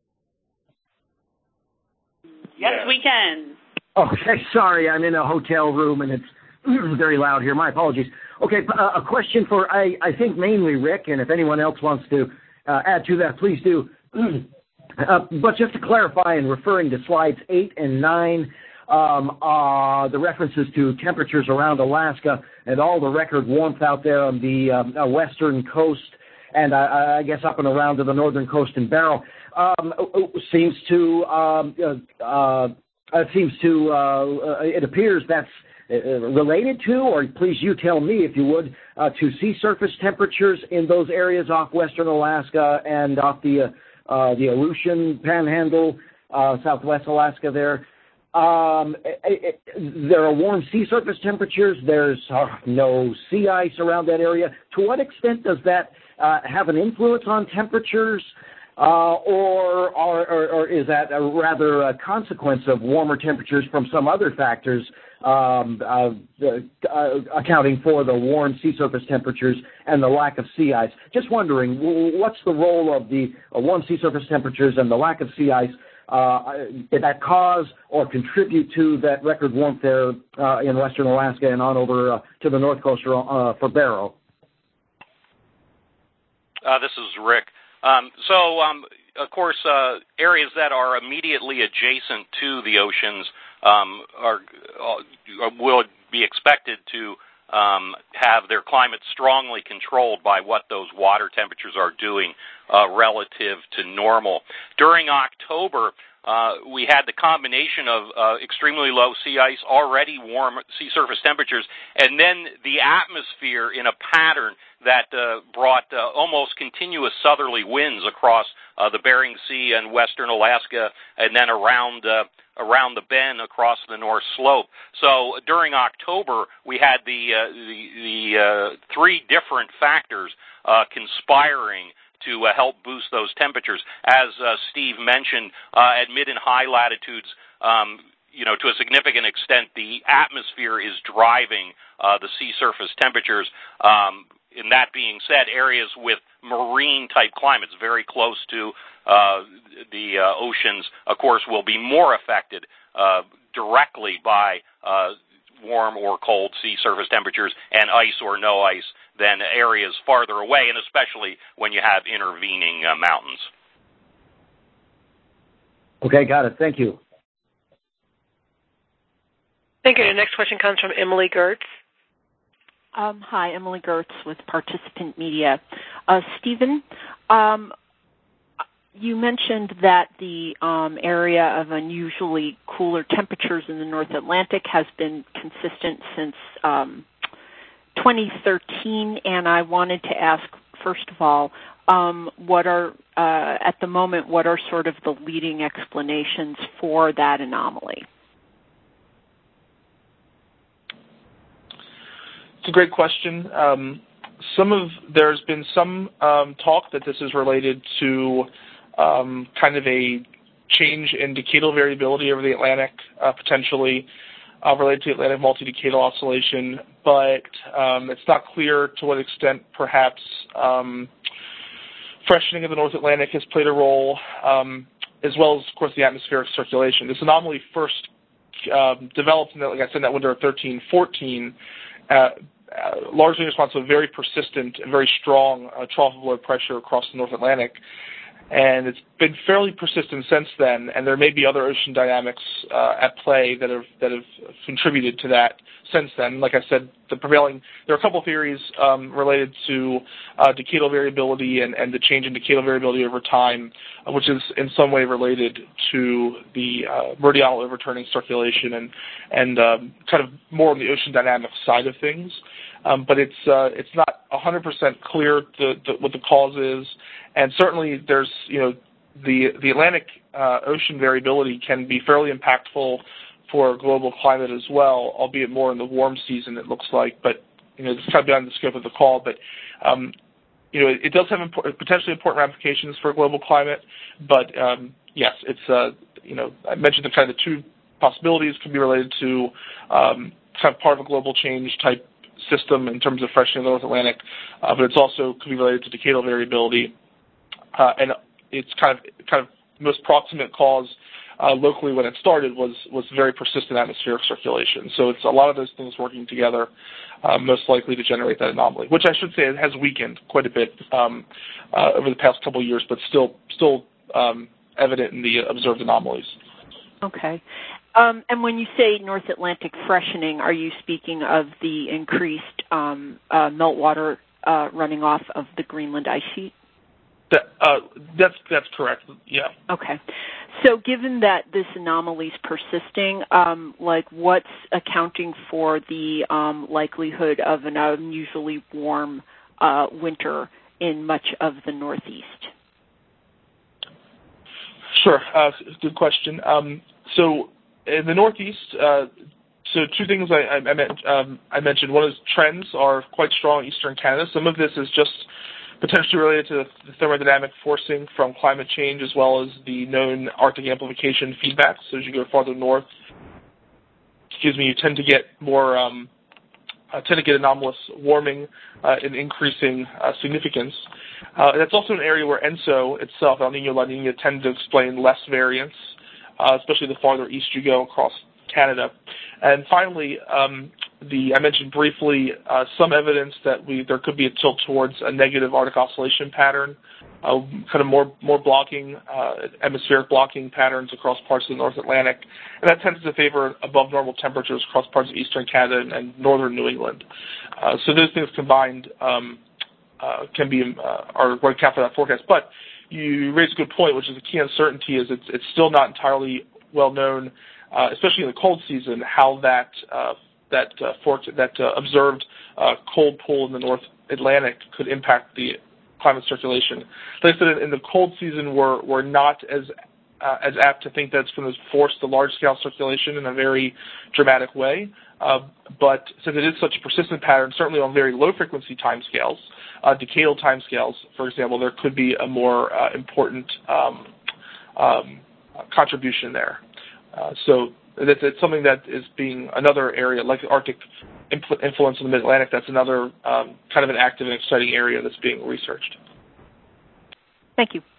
Yes, we can. Okay, sorry, I'm in a hotel room and it's very loud here. My apologies. Okay, uh, a question for, I, I think, mainly Rick, and if anyone else wants to uh, add to that, please do. uh, but just to clarify, and referring to slides eight and nine, um, uh, the references to temperatures around Alaska and all the record warmth out there on the um, uh, western coast, and I, I guess up and around to the northern coast in Barrow, um, seems to um, uh, uh, it seems to uh, it appears that's related to, or please you tell me if you would, uh, to sea surface temperatures in those areas off western Alaska and off the uh, uh, the Aleutian Panhandle, uh, southwest Alaska there. Um, it, it, there are warm sea surface temperatures. There's uh, no sea ice around that area. To what extent does that uh, have an influence on temperatures, uh, or, or, or, or is that a rather a consequence of warmer temperatures from some other factors um, uh, uh, accounting for the warm sea surface temperatures and the lack of sea ice? Just wondering, what's the role of the uh, warm sea surface temperatures and the lack of sea ice? Uh, did that cause or contribute to that record warmth there uh, in western Alaska and on over uh, to the north coast uh, for Barrow? Uh, this is Rick. Um, so, um, of course, uh, areas that are immediately adjacent to the oceans um, are uh, will be expected to um, have their climate strongly controlled by what those water temperatures are doing uh, relative to normal. During October, uh, we had the combination of uh, extremely low sea ice, already warm sea surface temperatures, and then the atmosphere in a pattern that uh, brought uh, almost continuous southerly winds across uh, the Bering Sea and western Alaska, and then around uh, around the bend across the North Slope. So during October, we had the uh, the, the uh, three different factors uh, conspiring to uh, help boost those temperatures. As uh, Steve mentioned, uh, at mid and high latitudes, um, you know, to a significant extent, the atmosphere is driving uh, the sea surface temperatures. Um, and that being said, areas with marine-type climates, very close to uh, the uh, oceans, of course, will be more affected uh, directly by uh, warm or cold sea surface temperatures and ice or no ice than areas farther away, and especially when you have intervening uh, mountains. Okay, got it. Thank you. Thank you. The next question comes from Emily Gertz. Um, hi, Emily Gertz with Participant Media. Uh, Stephen, um, you mentioned that the um, area of unusually cooler temperatures in the North Atlantic has been consistent since um, twenty thirteen, and I wanted to ask, first of all, um, what are, uh, at the moment, what are sort of the leading explanations for that anomaly? It's a great question. Um, some of there's been some um, talk that this is related to um, kind of a change in decadal variability over the Atlantic, uh, potentially uh, related to Atlantic multi-decadal oscillation, but um, it's not clear to what extent perhaps um, freshening of the North Atlantic has played a role, um, as well as, of course, the atmospheric circulation. This anomaly first um, developed, in the, like I said, in that winter of thirteen fourteen, uh, Uh, largely in response to a very persistent and very strong uh, trough of low pressure across the North Atlantic. And it's been fairly persistent since then, and there may be other ocean dynamics uh, at play that have that have contributed to that since then. Like I said, the prevailing there are a couple theories um, related to uh, decadal variability and, and the change in decadal variability over time, uh, which is in some way related to the uh, meridional overturning circulation and and um, kind of more on the ocean dynamics side of things. Um, but it's uh, it's not one hundred percent clear the, the, what the cause is, and certainly there's you know the the Atlantic uh, ocean variability can be fairly impactful for global climate as well, albeit more in the warm season it looks like. But you know it's kind of beyond the scope of the call. But um, you know it, it does have import, potentially important ramifications for global climate. But um, yes, it's uh, you know I mentioned the kind of the two possibilities could be related to um, kind of part of a global change type system in terms of freshening the North Atlantic, uh, but it's also could be related to decadal variability, uh, and its kind of kind of most proximate cause uh, locally when it started was was very persistent atmospheric circulation. So it's a lot of those things working together, uh, most likely to generate that anomaly, which I should say has weakened quite a bit um, uh, over the past couple of years, but still still um, evident in the observed anomalies. Okay. Um, and when you say North Atlantic freshening, are you speaking of the increased um, uh, meltwater uh, running off of the Greenland ice sheet? That, uh, that's that's correct. Yeah. Okay. So, given that this anomaly is persisting, um, like what's accounting for the um, likelihood of an unusually warm uh, winter in much of the Northeast? Sure. Uh, good question. Um, so. In the Northeast, uh, so two things I, I, I, meant, um, I mentioned. One is trends are quite strong in eastern Canada. Some of this is just potentially related to the thermodynamic forcing from climate change as well as the known Arctic amplification feedback. So as you go farther north, excuse me, you tend to get more, um, uh, tend to get anomalous warming uh, and increasing uh, significance. Uh, and that's also an area where ENSO itself, El Nino, La Nina, tend to explain less variance. Uh, especially the farther east you go across Canada. And finally, um, the I mentioned briefly uh, some evidence that we there could be a tilt towards a negative Arctic oscillation pattern, uh, kind of more more blocking, uh, atmospheric blocking patterns across parts of the North Atlantic, and that tends to favor above normal temperatures across parts of eastern Canada and, and northern New England. Uh, so those things combined um, uh, can be uh, are what account for that forecast. But you raise a good point, which is the key uncertainty is it's, it's still not entirely well known, uh, especially in the cold season, how that uh, that uh, fork, that uh, observed uh, cold pool in the North Atlantic could impact the climate circulation. Like I said, in the cold season, we're, we're not as uh, as apt to think that it's going to force the large-scale circulation in a very dramatic way. Uh, but since it is such a persistent pattern, certainly on very low-frequency timescales, uh, decadal timescales, for example, there could be a more uh, important um, um, contribution there. Uh, so it's, it's something that is being another area, like the Arctic influ- influence in the Mid-Atlantic, that's another um, kind of an active and exciting area that's being researched. Thank you.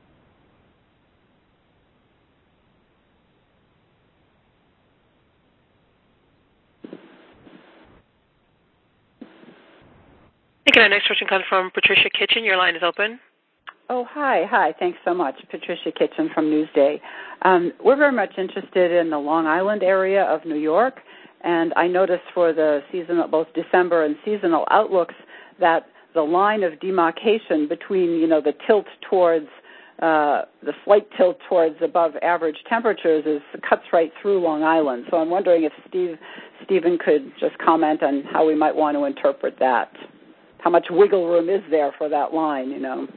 I think our next question comes from Patricia Kitchen. Your line is open. Oh, hi. Hi. Thanks so much. Patricia Kitchen from Newsday. Um, we're very much interested in the Long Island area of New York, and I noticed for the seasonal, both December and seasonal outlooks, that the line of demarcation between, you know, the tilt towards, uh, the slight tilt towards above average temperatures is cuts right through Long Island. So I'm wondering if Steve, Stephen could just comment on how we might want to interpret that. How much wiggle room is there for that line, you know?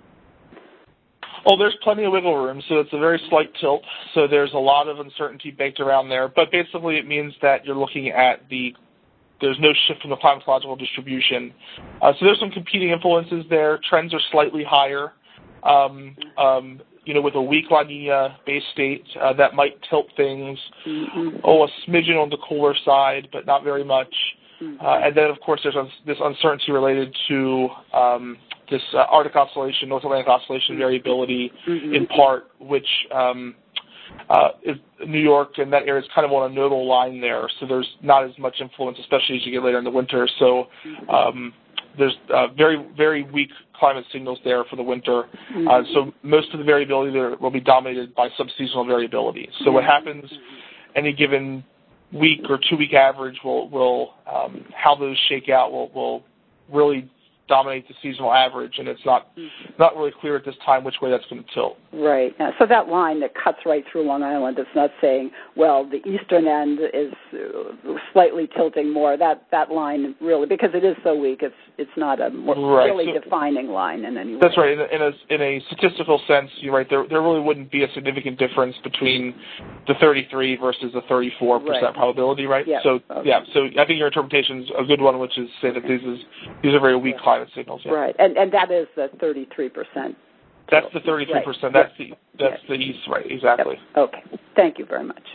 Oh, there's plenty of wiggle room, so it's a very slight tilt. So there's a lot of uncertainty baked around there. But basically it means that you're looking at the, there's no shift in the climatological distribution. Uh, so there's some competing influences there. Trends are slightly higher. Um, um, you know, with a weak La Nina base state, uh, that might tilt things, mm-hmm. oh, a smidgen on the cooler side, but not very much. Mm-hmm. Uh, and then, of course, there's un- this uncertainty related to um, this uh, Arctic oscillation, North Atlantic oscillation variability, mm-hmm. in part, which um, uh, is New York and that area is kind of on a nodal line there, so there's not as much influence, especially as you get later in the winter. So um, there's uh, very, very weak climate signals there for the winter. Mm-hmm. Uh, so most of the variability there will be dominated by subseasonal variability. So mm-hmm. what happens any given week or two-week average will, will um, how those shake out will, will really dominate the seasonal average, and it's not mm-hmm. not really clear at this time which way that's going to tilt. Right. Yeah. So that line that cuts right through Long Island, it's not saying, well, the eastern end is slightly tilting more. That that line really, because it is so weak, it's it's not a right. really so, defining line in any way. That's right. In a, in a in a statistical sense, you're right. There there really wouldn't be a significant difference between the thirty-three versus the thirty-four percent right. probability, right? Yeah. So okay. yeah. So I think your interpretation is a good one, which is say that these is these are very weak yeah. climate signals. Yeah. Right, and and that is the thirty-three percent. That's the thirty-three percent. Right. That's the that's yes. the east, right? Exactly. Yep. Okay. Thank you very much.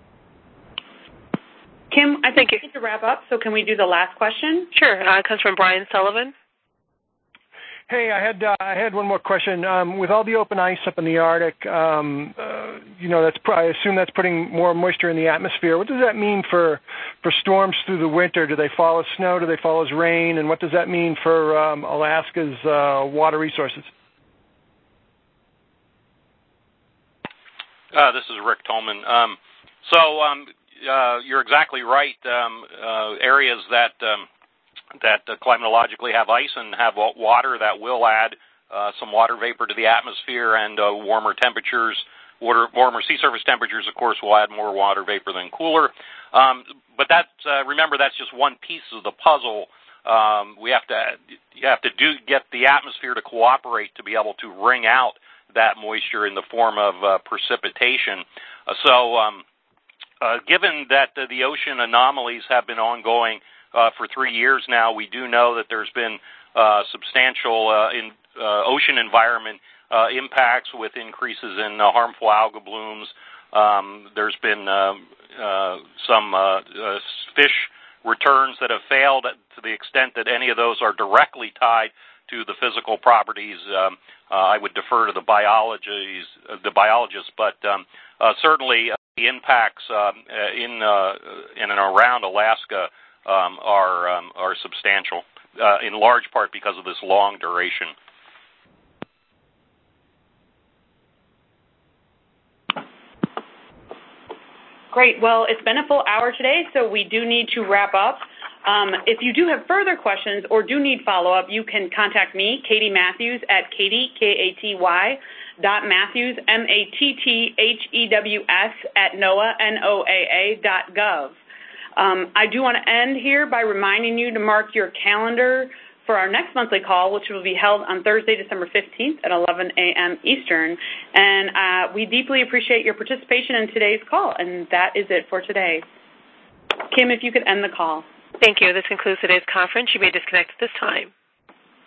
Kim, I think we need to wrap up. So can we do the last question? Sure. Uh, it comes from Brian Sullivan. Hey, I had uh, I had one more question. Um, with all the open ice up in the Arctic, um, uh, you know, that's I assume that's putting more moisture in the atmosphere. What does that mean for for storms through the winter? Do they fall as snow? Do they fall as rain? And what does that mean for um, Alaska's uh, water resources? Uh, this is Rick Tolman. Um, so um, uh, you're exactly right. Um, uh, areas that um, that uh, climatologically have ice and have water that will add uh, some water vapor to the atmosphere, and uh, warmer temperatures, water, warmer sea surface temperatures, of course, will add more water vapor than cooler. Um, but that, uh, remember, that's just one piece of the puzzle. Um, we have to you have to do get the atmosphere to cooperate to be able to wring out that moisture in the form of uh, precipitation. Uh, so, um, uh, given that uh, the ocean anomalies have been ongoing Uh, for three years now, we do know that there's been uh, substantial uh, in, uh, ocean environment uh, impacts with increases in uh, harmful algal blooms. Um, there's been uh, uh, some uh, uh, fish returns that have failed to the extent that any of those are directly tied to the physical properties. Um, uh, I would defer to the biologies, uh, the biologists, but um, uh, certainly uh, the impacts um, in uh, in and around Alaska Um, are um, are substantial, uh, in large part because of this long duration. Great. Well, it's been a full hour today, so we do need to wrap up. Um, if you do have further questions or do need follow-up, you can contact me, Katie Matthews, at Katie, K A T Y, dot Matthews, M A T T H E W S, at NOAA, N O A A, dot gov. Um, I do want to end here by reminding you to mark your calendar for our next monthly call, which will be held on Thursday, December fifteenth at eleven a.m. Eastern. And uh, we deeply appreciate your participation in today's call, and that is it for today. Kim, if you could end the call. Thank you. This concludes today's conference. You may disconnect at this time.